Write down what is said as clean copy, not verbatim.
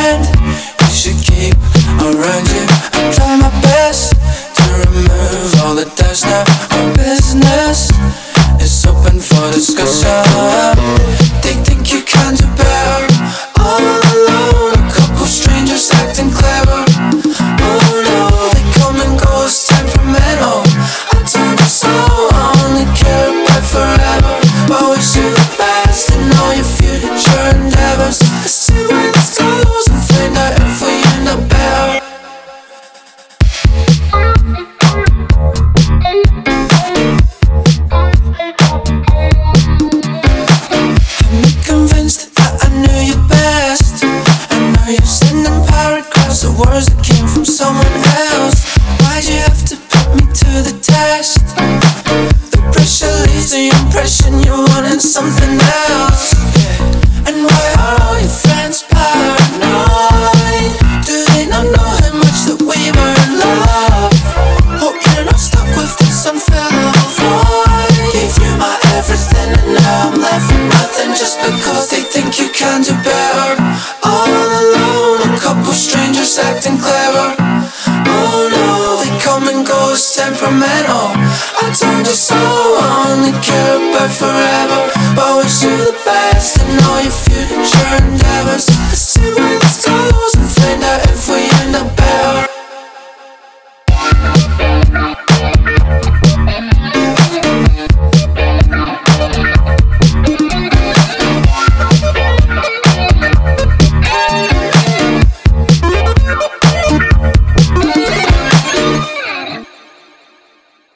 friend you should keep around you. I try my best to remove all the doubts. Now our business is open for discussion. They think you can do better, all alone, a couple strangers acting clever. Oh no, they come and go, it's temperamental. I turned to soul, I only care about forever. But wish you the best in all your future endeavors. Let's see where this goes and find out if we end up better. Convinced that I knew you best, and now you're sending paragraphs of words that came from someone else. Why'd you have to put me to the test? The pressure leaves the impression you're wanting something else. Yeah. And why are all your friends paranoid? Do they not know how much that we were in love? Hope you're not stuck with this unfilled void. Gave you my everything and now I'm left with nothing, just because they think you can do better. All alone, a couple strangers acting clever. Oh no, they come and go, it's temperamental. I turn to soul, I only care about forever. But wish you the best in all your future endeavors.